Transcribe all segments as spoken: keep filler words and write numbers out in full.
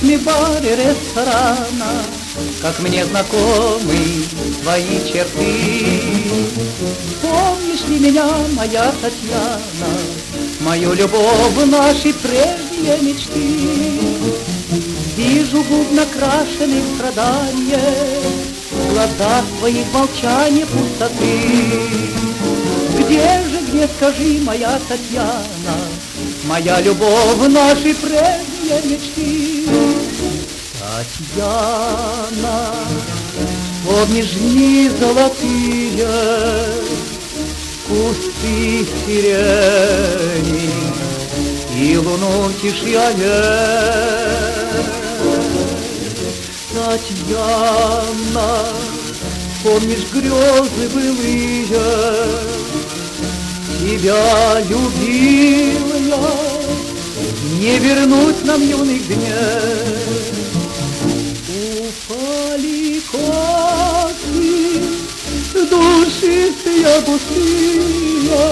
кухни, баре, ресторана, как мне знакомы твои черты. Помнишь ли меня, моя Татьяна, мою любовь, наши прежние мечты? Вижу губ накрашенных страдания, в глазах твоих молчание пустоты. Где же, где, скажи, моя Татьяна, моя любовь, наши прежние мечты? Татьяна, помнишь дни золотые, кусты сирени и луну тишья. Татьяна, помнишь грезы былые, тебя любил я, не вернуть нам юных дней. Упали капли, душистые густые,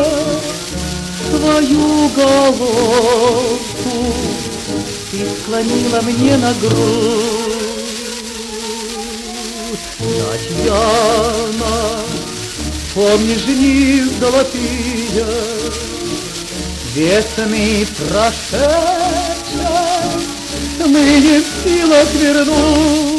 твою головку ты склонила мне на грудь. Татьяна, помнишь дни золотые, весны прошедшие, мы не в силах вернуть.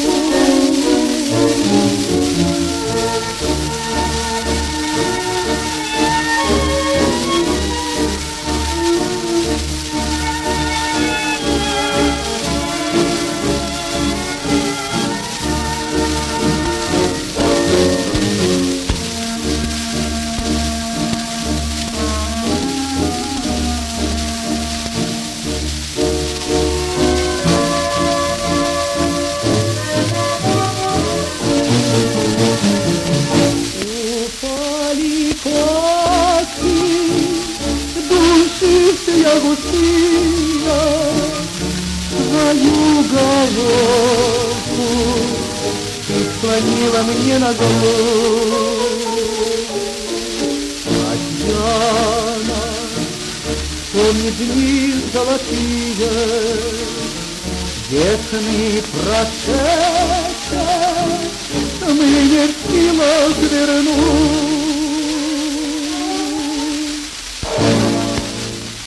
Душистые густые, твою головку ты склонила мне на грудь. Татьяна, помни дни золотые, весны прошедшие, мы не в силах вернуть.